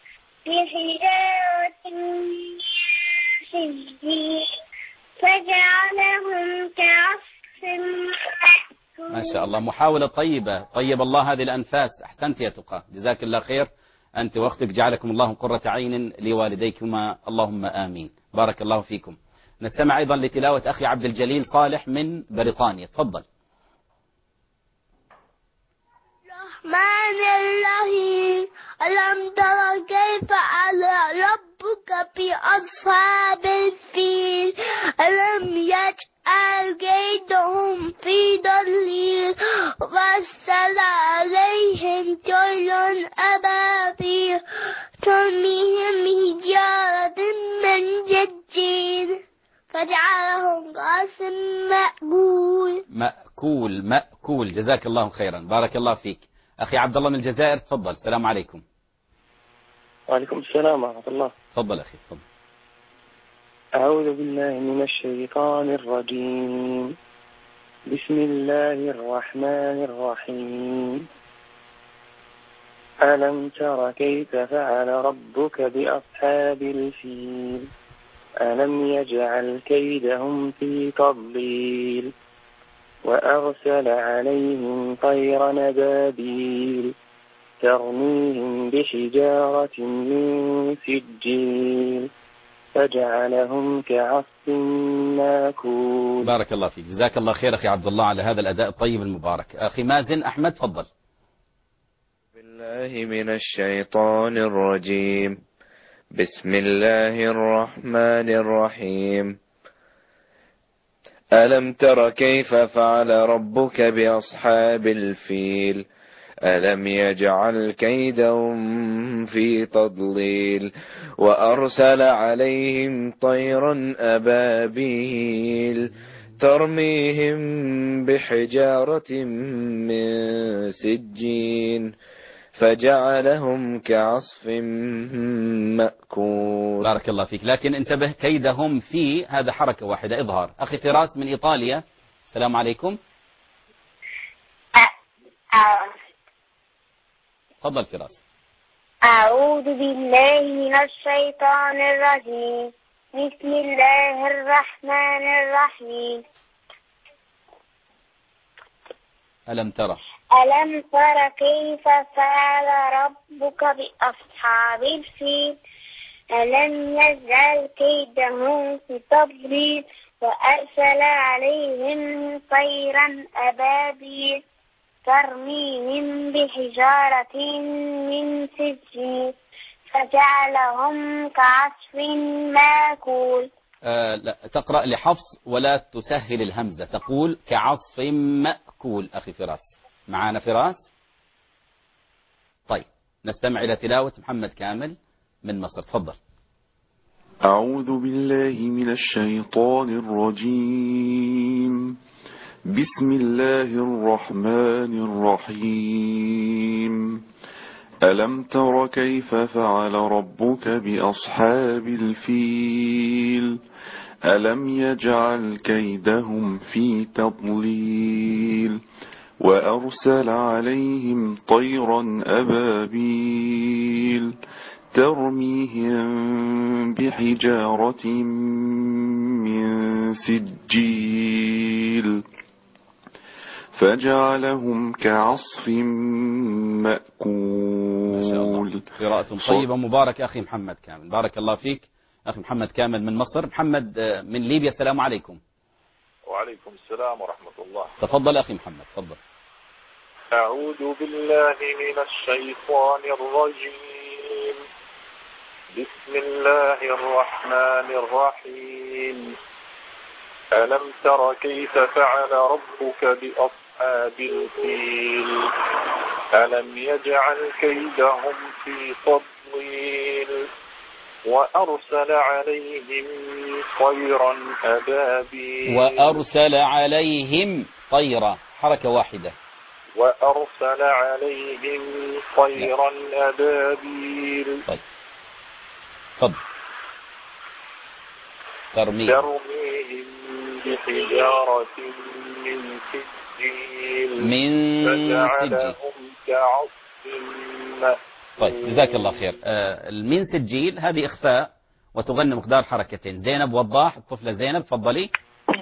Speaker 8: بحجارة من سجيل فجعلهم كعصف مأكول.
Speaker 2: ما شاء الله، محاولة طيبة، طيب الله هذه الأنفاس. أحسنت يا تقى، جزاك الله خير، أنت وأختك جعلكم الله قرة عين لوالديكما، اللهم آمين. بارك الله فيكم. نستمع أيضا لتلاوة أخي عبد الجليل صالح من بريطانيا، تفضل.
Speaker 8: الرحمن الرحيم. ألم تر كيف فعل ربك بأصحاب الفيل؟ ألم يجعل كيدهم في تضليل وأرسل عليهم طيرا أبابيل ترميهم بحجارة من سجيل فجعلهم كعصف
Speaker 2: مأكول. جزاك الله خيرا، بارك الله فيك. أخي عبد الله من الجزائر، تفضل. السلام عليكم.
Speaker 9: وعليكم السلام ورحمة الله.
Speaker 2: تفضل أخي، تفضل.
Speaker 9: أعوذ بالله من الشيطان الرجيم. بسم الله الرحمن الرحيم. ألم تر كيف فعل ربك بأصحاب الفيل ألم يجعل كيدهم في تضليل وأرسل عليهم طيرا أبابيل ترميهم بحجارة من سجيل فجعلهم كعصف ماكول.
Speaker 2: بارك الله فيك، جزاك الله خير أخي عبد الله على هذا الأداء الطيب المبارك. أخي مازن أحمد تفضل.
Speaker 10: بالله من الشيطان الرجيم. بسم الله الرحمن الرحيم. ألم تر كيف فعل ربك بأصحاب الفيل ألم يجعل كيدهم في تضليل وأرسل عليهم طيرا أبابيل ترميهم بحجارة من سجين فجعلهم كعصف مأكول.
Speaker 2: بارك الله فيك، لكن انتبه، كيدهم في هذا حركة واحدة إظهار. أخي فراس من إيطاليا، السلام عليكم. تفضل فراس.
Speaker 8: أعوذ بالله من الشيطان الرجيم. بسم الله الرحمن الرحيم.
Speaker 2: ألم ترى
Speaker 8: كيف فعل ربك بأصحاب الفيل ألم يجعل كيدهم في تضليل وأرسل عليهم طيرا أبابيل ترميهم بحجارة من سجيل فجعلهم كعصف ماكول.
Speaker 2: لا تقرأ لحفص ولا تسهل الهمزة، تقول كعصف مأكول. أخي فراس معانا فراس؟ طيب نستمع إلى تلاوة محمد كامل من مصر، تفضل.
Speaker 11: أعوذ بالله من الشيطان الرجيم. بسم الله الرحمن الرحيم. ألم تر كيف فعل ربك بأصحاب الفيل ألم يجعل كيدهم في تضليل وأرسل عليهم طيرا أبابيل ترميهم بحجارة من سجيل فجعلهم كعصف مأكول.
Speaker 2: ما شاء الله، قراءة طيبة مبارك أخي محمد كامل، بارك الله فيك. أخي محمد كامل من مصر. محمد من ليبيا، السلام عليكم.
Speaker 12: وعليكم السلام ورحمة الله.
Speaker 2: تفضل أخي محمد، تفضل.
Speaker 12: أعوذ بالله من الشيطان الرجيم. بسم الله الرحمن الرحيم. ألم تر كيف فعل ربك بأصحاب الفيل ألم يجعل كيدهم في تضليل وأرسل عليهم طيرا أبابيل.
Speaker 2: وأرسل عليهم طيرا، حركة واحدة.
Speaker 12: وأرسل عليهم طيرا أبابيل.
Speaker 2: طيب تفضل. ترميهم
Speaker 12: بحجارة من سجيل فجعلهم كعصف مأكول.
Speaker 2: طيب جزاك الله خير. من سجيل هذه إخفاء وتغني مقدار حركتين. زينب وضاح، الطفلة زينب تفضلي.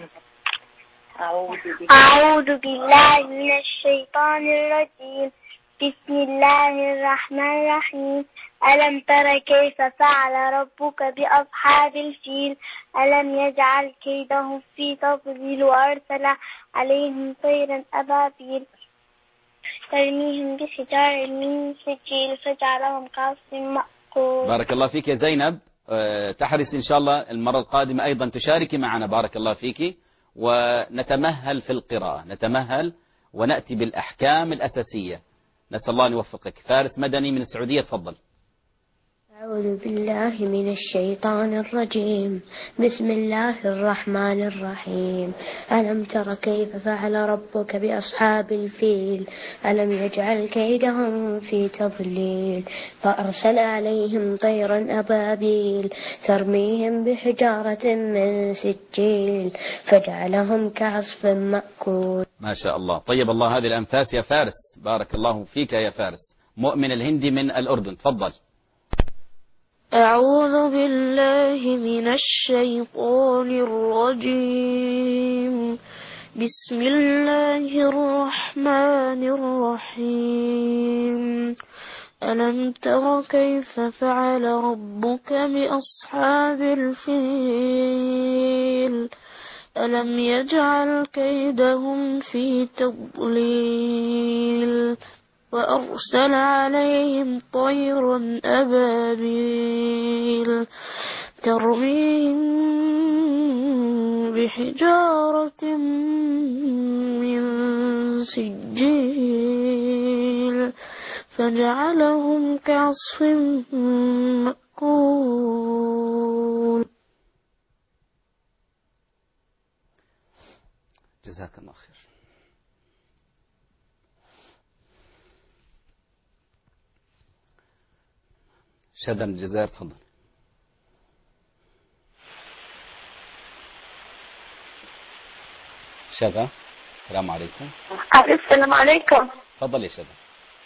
Speaker 8: أعوذ بالله من الشيطان الرجيم. بسم الله الرحمن الرحيم. ألم تر كيف فعل ربك بأصحاب الفيل ألم يجعل كيدهم في تضليل وأرسل عليهم طيرا أبابيل ترميهم بحجارة من سجيل فجعلهم كعصف مأكول.
Speaker 2: بارك الله فيك يا زينب. تحرص إن شاء الله المرة القادمة أيضا تشاركي معنا، بارك الله فيك، ونتمهل في القراءة، نتمهل ونأتي بالأحكام الأساسية. نسأل الله أن يوفقك. فارس مدني من السعودية تفضل.
Speaker 13: أعوذ بالله من الشيطان الرجيم. بسم الله الرحمن الرحيم. ألم تر كيف فعل ربك بأصحاب الفيل ألم يجعل كيدهم في تضليل فأرسل عليهم طيرا أبابيل ترميهم بحجارة من سجيل فجعلهم كعصف مأكول.
Speaker 2: ما شاء الله، طيب الله هذه الأنفاس يا فارس، بارك الله فيك يا فارس. مؤمن الهندي من الأردن. تفضل.
Speaker 13: أعوذ بالله من الشيطان الرجيم. بسم الله الرحمن الرحيم. ألم تر كيف فعل ربك بأصحاب الفيل ألم يجعل كيدهم في تضليل وأرسل عليهم طيرا أبابيل ترميهم بحجارة من سجيل فجعلهم كعصف مأكول.
Speaker 2: جزاك الله خير. شادة من الجزائر. تفضل. شادة. السلام عليكم.
Speaker 8: السلام عليكم.
Speaker 2: تفضل يا شادة.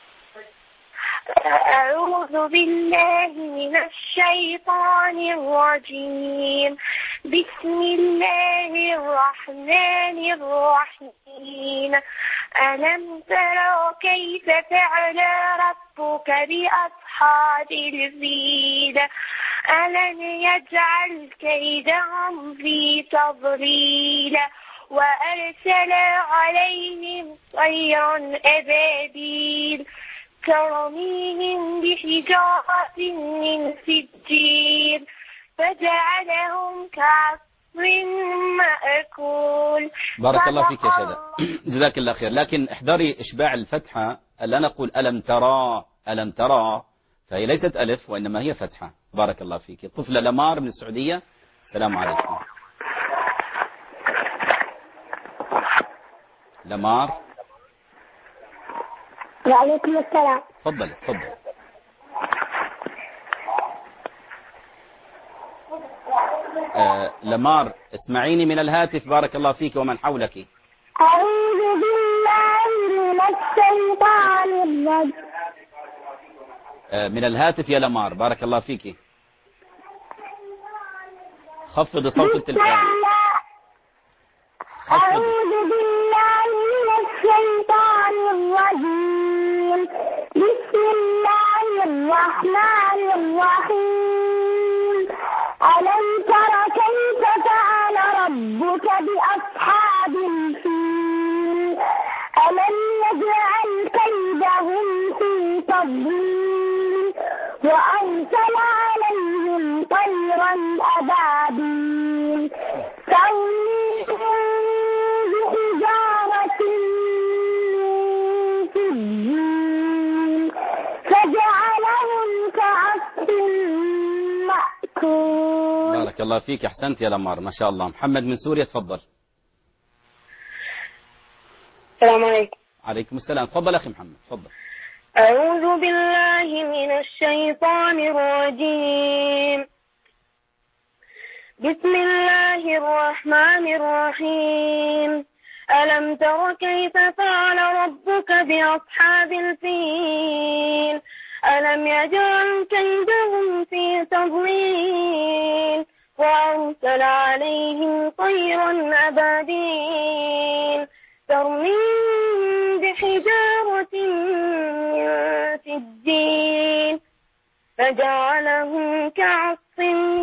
Speaker 8: أعوذ بالله من الشيطان الرجيم. بسم الله الرحمن الرحيم. ألم تروا كيف فعل ربك بأصحاب الفيل ألم يجعل كيدهم في تضليل وأرسل عليهم طيرا أبابيل ترميهم بحجارة من سجيل فجعلهم كعصف مأكول.
Speaker 2: بارك الله فيك يا شادة. جزاك الله خير. لكن احذري إشباع الفتحة. لا نقول ألم ترى ألم ترى، فهي ليست ألف وإنما هي فتحة. بارك الله فيك. الطفلة لمار من السعودية. السلام عليكم. لمار.
Speaker 8: وعليكم السلام.
Speaker 2: تفضلي تفضلي. لمار اسمعيني من الهاتف. بارك الله فيك ومن حولك.
Speaker 8: أعوذ بالله من الشيطان الرجيم.
Speaker 2: من الهاتف يا لمار. بارك الله فيك. خفض صوت التلفاز.
Speaker 8: أعوذ بالله من الشيطان الرجيم. بسم الله الرحمن الرحيم. ألم تر كيف فعل ربك بأصحاب الفيل ألم يجعل كيدهم في تضليل وأرسل عليهم طيرا أبابيل ترميهم بحجارة من سجيل فجعلهم كعصف مأكول.
Speaker 2: بارك الله فيك. أحسنت يا لمار ما شاء الله. محمد من سوريا. تفضل.
Speaker 8: السلام عليكم.
Speaker 2: عليكم السلام. تفضل أخي محمد. تفضل.
Speaker 8: أعوذ بالله من الشيطان الرجيم. بسم الله الرحمن الرحيم. ألم تر كيف فعل ربك بأصحاب الفيل ألم يجعل كيدهم في تضليل وأرسل عليهم طيرا أبابيل ترميهم بحجارة من سجيل فجعلهم كعصف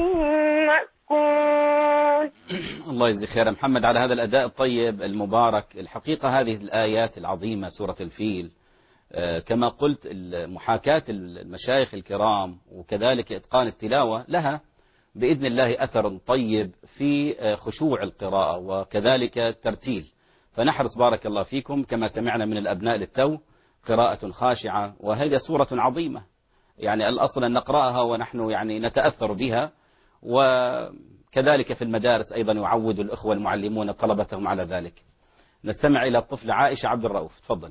Speaker 8: مأكول.
Speaker 2: الله يجزيك خير محمد على هذا الأداء الطيب المبارك. الحقيقة هذه الآيات العظيمة سورة الفيل كما قلت محاكاة المشايخ الكرام وكذلك إتقان التلاوة لها بإذن الله أثر طيب في خشوع القراءة وكذلك الترتيل. فنحرص بارك الله فيكم كما سمعنا من الأبناء للتو قراءة خاشعة وهذه سورة عظيمة يعني الأصل أن نقرأها ونحن يعني نتأثر بها. وكذلك في المدارس أيضا يعود الأخوة المعلمون طلبتهم على ذلك. نستمع إلى الطفلة عائشة عبد الرؤوف. تفضلي.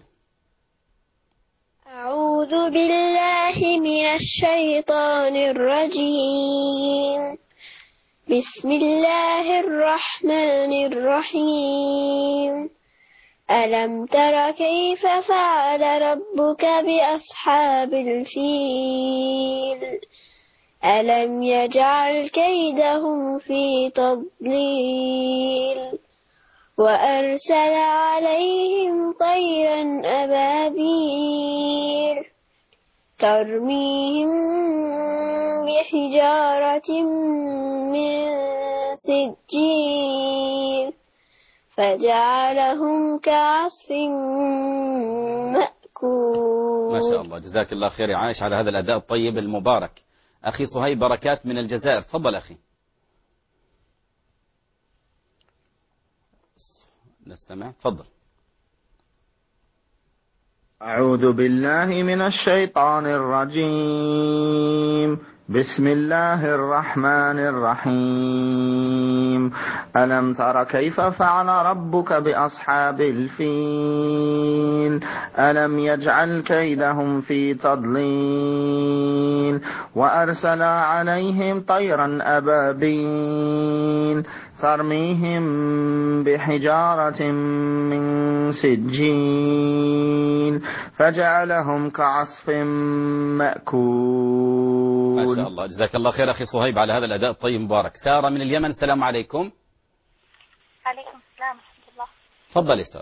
Speaker 13: أعوذ بالله من الشيطان الرجيم. بسم الله الرحمن الرحيم. ألم تر كيف فعل ربك بأصحاب الفيل ألم يجعل كيدهم في تضليل وأرسل عليهم طيرا أبابيل ترميهم بحجارة من سجيل فجعلهم كعصف مأكول.
Speaker 2: ما شاء الله، جزاك الله خير يا عايش على هذا الأداء الطيب المبارك. أخي صهيب بركات من الجزائر، تفضل أخي. نستمع، تفضل.
Speaker 14: أعوذ بالله من الشيطان الرجيم. بسم الله الرحمن الرحيم. ألم تر كيف فعل ربك بأصحاب الفيل ألم يجعل كيدهم في تضليل وأرسل عليهم طيرا أبابيل ترميهم بحجارة من سجيل فجعلهم كعصف مأكول.
Speaker 2: ما شاء الله، جزاك الله خير أخي صهيب على هذا الأداء الطيب مبارك. سارة من اليمن، السلام عليكم.
Speaker 15: عليكم السلام ورحمة الله.
Speaker 2: تفضلي سارة.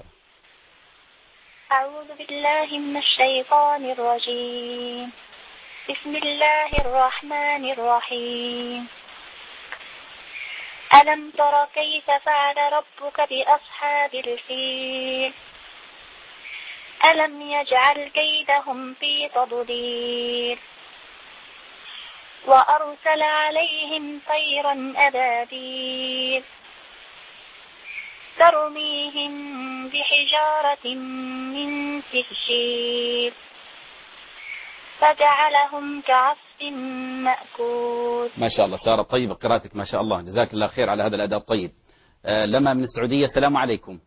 Speaker 15: أعوذ بالله من الشيطان الرجيم. بسم الله الرحمن الرحيم. ألم تر كيف فعل ربك بأصحاب الفيل ألم يجعل كيدهم في تضليل وأرسل عليهم طيرا أبابيل ترميهم بحجارة من سجيل فجعلهم كعصف مأكول.
Speaker 2: ما شاء الله سارة، طيب قراءتك ما شاء الله، جزاك الله خير على هذا الأداء الطيب. لما من السعودية، السلام عليكم.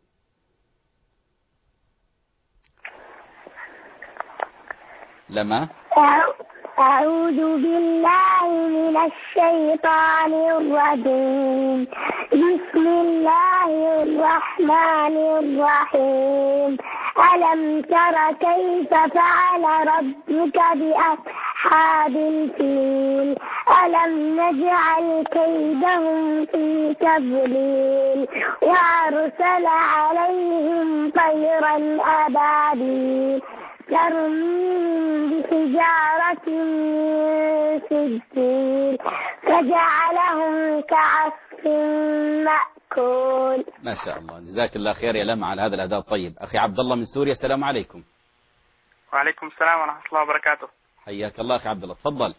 Speaker 2: لما.
Speaker 8: أعوذ بالله من الشيطان الرجيم. بسم الله الرحمن الرحيم. ألم تر كيف فعل ربك بأصحاب الفيل ألم نجعل كيدهم في تضليل وأرسل عليهم طيرا أبابيل ترميهم بحجارة من سجيل فجعلهم كعصف مأكول.
Speaker 2: ما شاء الله، جزاك الله خير يا لمع على هذا الأداء الطيب. أخي عبد الله من سوريا، السلام عليكم.
Speaker 16: وعليكم السلام ورحمة الله وبركاته.
Speaker 2: حياك الله أخي عبد الله، تفضل.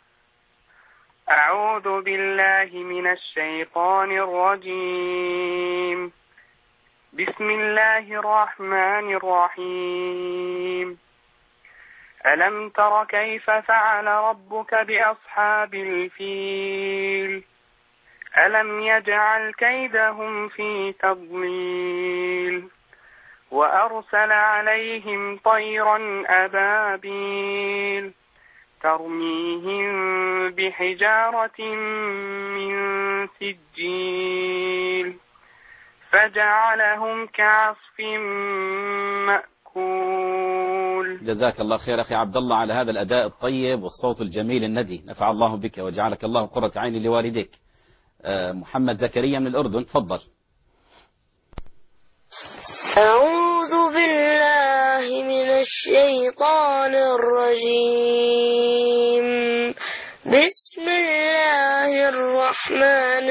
Speaker 16: أعوذ بالله من الشيطان الرجيم. بسم الله الرحمن الرحيم. ألم تر كيف فعل ربك بأصحاب الفيل ألم يجعل كيدهم في تضليل وأرسل عليهم طيرا أبابيل ترميهم بحجارة من سجيل فجعلهم كعصف مأكول.
Speaker 2: جزاك الله خير أخي عبد الله على هذا الأداء الطيب والصوت الجميل الندي، نفع الله بك وجعلك الله قرة عين لوالديك. محمد زكريا من الأردن، تفضل.
Speaker 13: أعوذ بالله من الشيطان الرجيم. بسم الله الرحمن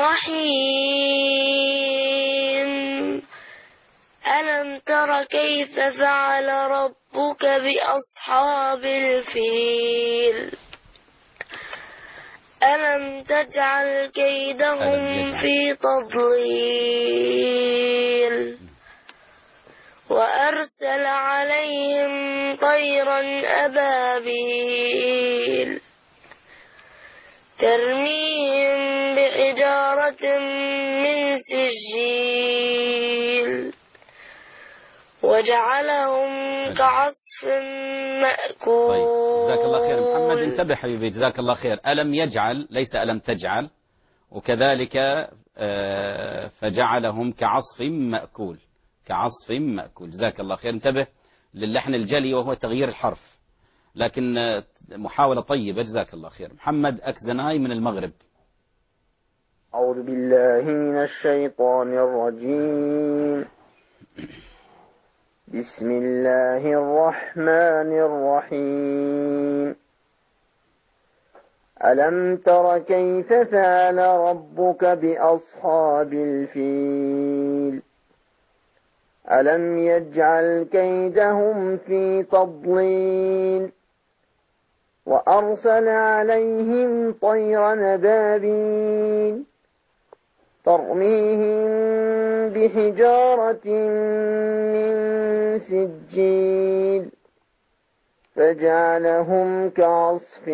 Speaker 13: الرحيم. ألم تر كيف فعل ربك بأصحاب الفيل ألم تجعل كيدهم في تضليل وأرسل عليهم طيرا أبابيل ترميهم بحجارة من سجيل وجعلهم كعصف مأكول.
Speaker 2: طيب جزاك الله خير محمد، انتبه حبيبي، جزاك الله خير. ألم يجعل ليس ألم تجعل، وكذلك فجعلهم كعصف مأكول. كعصف مأكول. جزاك الله خير. انتبه للحن الجلي وهو تغيير الحرف، لكن محاولة طيبة. جزاك الله خير. محمد أكزناي من المغرب.
Speaker 17: أعوذ بالله من الشيطان الرجيم. بسم الله الرحمن الرحيم. ألم تر كيف فعل ربك بأصحاب الفيل ألم يجعل كيدهم في تضليل وأرسل عليهم طيرا أبابيل ترميهم بحجارة من سجيل فجعلهم كعصف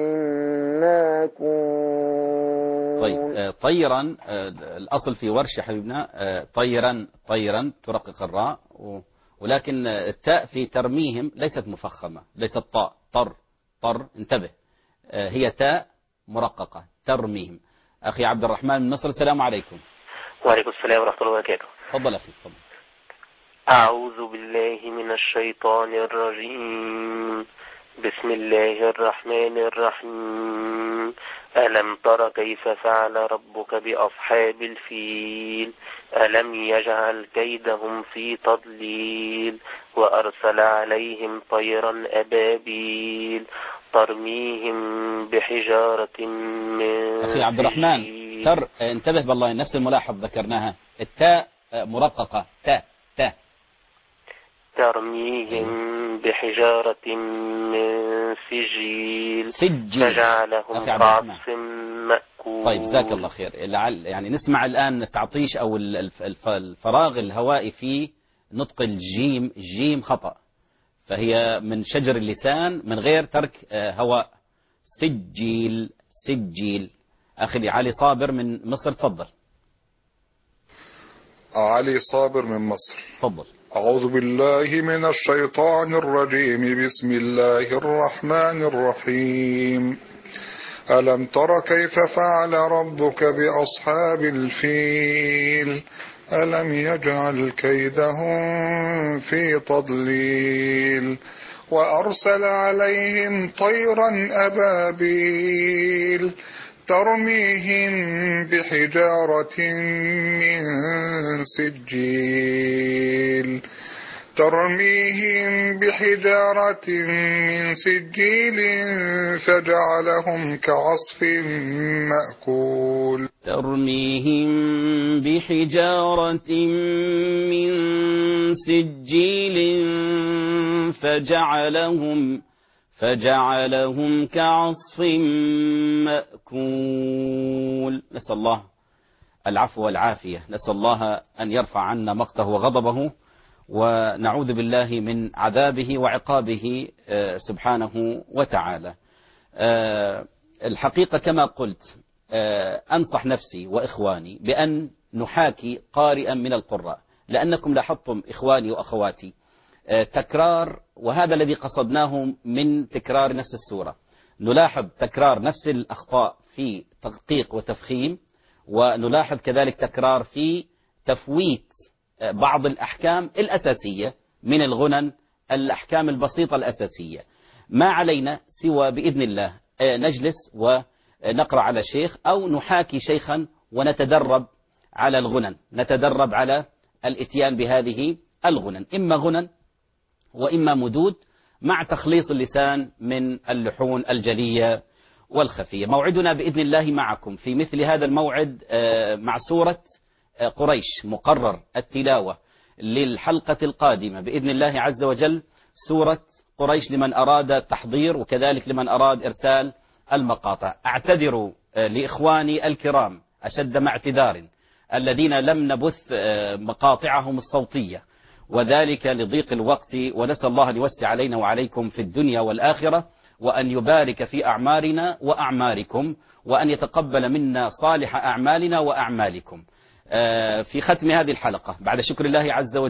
Speaker 17: ماكول.
Speaker 2: طيب طيرا الأصل في ورش حبيبنا طيرا ترقق الراء، ولكن التاء في ترميهم ليست مفخمة، ليست طاء. طر انتبه، هي تاء مرققة ترميهم. أخي عبد الرحمن من مصر، السلام عليكم.
Speaker 18: وعليكم السلام ورحمة الله وبركاته.
Speaker 2: تفضل أخي تفضل.
Speaker 18: أعوذ بالله من الشيطان الرجيم. بسم الله الرحمن الرحيم. ألم تر كيف فعل ربك بأصحاب الفيل ألم يجعل كيدهم في تضليل وأرسل عليهم طيرا أبابيل ترميهم بحجارة من
Speaker 2: أخي عبد الرحمن انتبه بالله، نفس الملاحظ ذكرناها، التاء مرققة تاء
Speaker 18: ترميهم بحجارة من سجيل فجعلهم كعصف مأكول.
Speaker 2: طيب جزاك الله خير. يعني نسمع الآن تعطيش أو الفراغ الهوائي في نطق الجيم خطأ، فهي من شجر اللسان من غير ترك هواء. سجيل. أخي علي صابر من مصر، تفضل.
Speaker 19: علي صابر من مصر،
Speaker 2: تفضل.
Speaker 19: أعوذ بالله من الشيطان الرجيم. بسم الله الرحمن الرحيم. ألم تر كيف فعل ربك بأصحاب الفيل ألم يجعل كيدهم في تضليل وأرسل عليهم طيرا أبابيل ترميهم بحجارة من سجيل فجعلهم كعصف مأكول.
Speaker 2: ترميهم بحجارة من سجيل فجعلهم كعصف مأكول. نسأل الله العفو والعافية، نسأل الله أن يرفع عنا مقته وغضبه، ونعوذ بالله من عذابه وعقابه سبحانه وتعالى. الحقيقة كما قلت، أنصح نفسي وإخواني بأن نحاكي قارئا من القراء، لأنكم لاحظتم إخواني وأخواتي تكرار، وهذا الذي قصدناه من تكرار نفس السورة. نلاحظ تكرار نفس الأخطاء في تدقيق وتفخيم، ونلاحظ كذلك تكرار في تفويت بعض الأحكام الأساسية من الغنن، الأحكام البسيطة الأساسية. ما علينا سوى بإذن الله نجلس ونقرأ على شيخ أو نحاكي شيخا ونتدرب على الغنن، نتدرب على الاتيان بهذه الغنن، إما غنن وإما مدود، مع تخليص اللسان من اللحون الجلية والخفية. موعدنا بإذن الله معكم في مثل هذا الموعد مع سورة قريش. مقرر التلاوة للحلقة القادمة بإذن الله عز وجل سورة قريش، لمن أراد التحضير وكذلك لمن أراد إرسال المقاطع. أعتذر لإخواني الكرام أشد ما اعتذار الذين لم نبث مقاطعهم الصوتية، وذلك لضيق الوقت، ونسأل الله أن يوسع علينا وعليكم في الدنيا والآخرة، وأن يبارك في أعمارنا وأعماركم، وأن يتقبل منا صالح أعمالنا وأعمالكم. في ختم هذه الحلقة بعد شكر الله عز وجل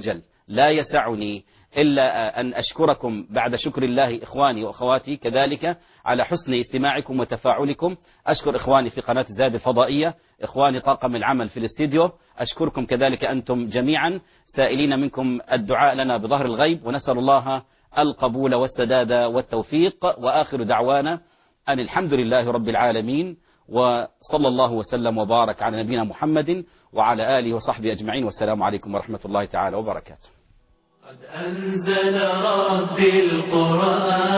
Speaker 2: لا يسعني إلا أن أشكركم بعد شكر الله إخواني وأخواتي كذلك على حسن استماعكم وتفاعلكم. أشكر إخواني في قناة زاد الفضائية، إخواني طاقم العمل في الاستديو، أشكركم كذلك أنتم جميعا، سائلين منكم الدعاء لنا بظهر الغيب، ونسأل الله القبول والسداد والتوفيق. وآخر دعوانا أن الحمد لله رب العالمين، وصلى الله وسلم وبارك على نبينا محمد وعلى آله وصحبه أجمعين، والسلام عليكم ورحمة الله تعالى وبركاته.
Speaker 4: قد أنزل ربي القرآن